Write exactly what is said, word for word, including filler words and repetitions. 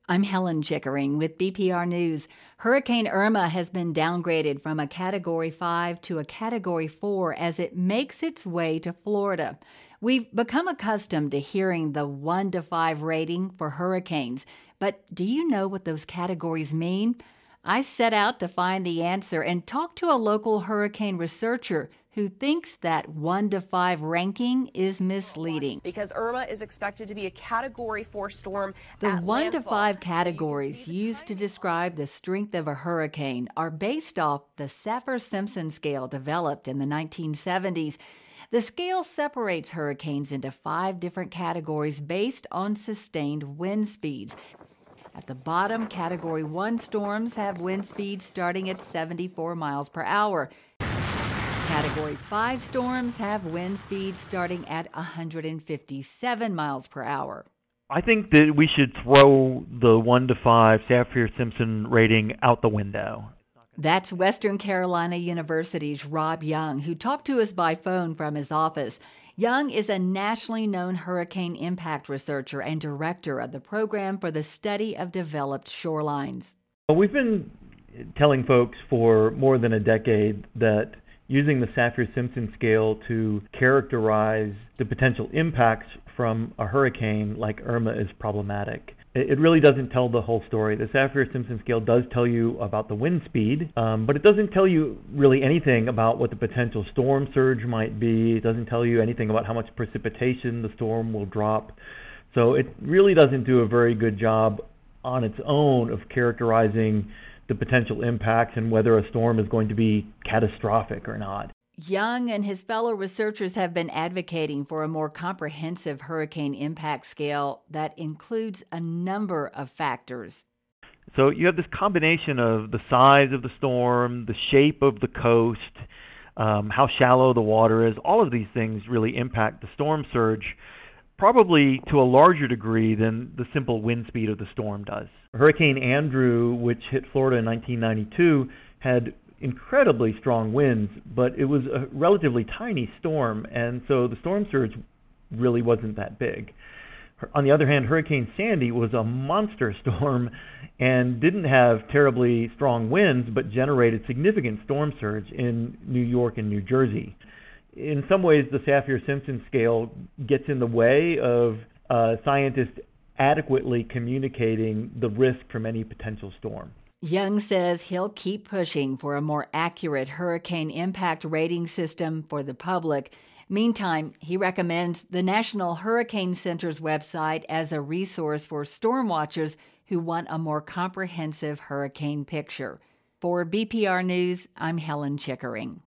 I'm Helen Chickering with B P R News. Hurricane Irma has been downgraded from a Category five to a Category four as it makes its way to Florida. We've become accustomed to hearing the one to five rating for hurricanes, but do you know what those categories mean? I set out to find the answer and talk to a local hurricane researcher who thinks that one to five ranking is misleading. Because Irma is expected to be a Category four storm. The one to landfall. five categories used to describe the strength of a hurricane are based off the Saffir-Simpson scale developed in the nineteen seventies. The scale separates hurricanes into five different categories based on sustained wind speeds. At the bottom, Category one storms have wind speeds starting at seventy-four miles per hour. Category five storms have wind speeds starting at one hundred fifty-seven miles per hour. I think that we should throw the one to five Saffir-Simpson rating out the window. That's Western Carolina University's Rob Young, who talked to us by phone from his office. Young is a nationally known hurricane impact researcher and director of the Program for the Study of Developed Shorelines. Well, we've been telling folks for more than a decade that using the Saffir-Simpson scale to characterize the potential impacts from a hurricane like Irma is problematic. It really doesn't tell the whole story. The Saffir-Simpson scale does tell you about the wind speed, um, but it doesn't tell you really anything about what the potential storm surge might be. It doesn't tell you anything about how much precipitation the storm will drop. So it really doesn't do a very good job on its own of characterizing the potential impacts and whether a storm is going to be catastrophic or not. Young and his fellow researchers have been advocating for a more comprehensive hurricane impact scale that includes a number of factors. So you have this combination of the size of the storm, the shape of the coast, um, how shallow the water is. All of these things really impact the storm surge, probably to a larger degree than the simple wind speed of the storm does. Hurricane Andrew, which hit Florida in nineteen ninety-two, had incredibly strong winds, but it was a relatively tiny storm, and so the storm surge really wasn't that big. On the other hand, Hurricane Sandy was a monster storm and didn't have terribly strong winds, but generated significant storm surge in New York and New Jersey. In some ways, the Saffir-Simpson scale gets in the way of uh, scientists adequately communicating the risk from any potential storm. Young says he'll keep pushing for a more accurate hurricane impact rating system for the public. Meantime, he recommends the National Hurricane Center's website as a resource for storm watchers who want a more comprehensive hurricane picture. For B P R News, I'm Helen Chickering.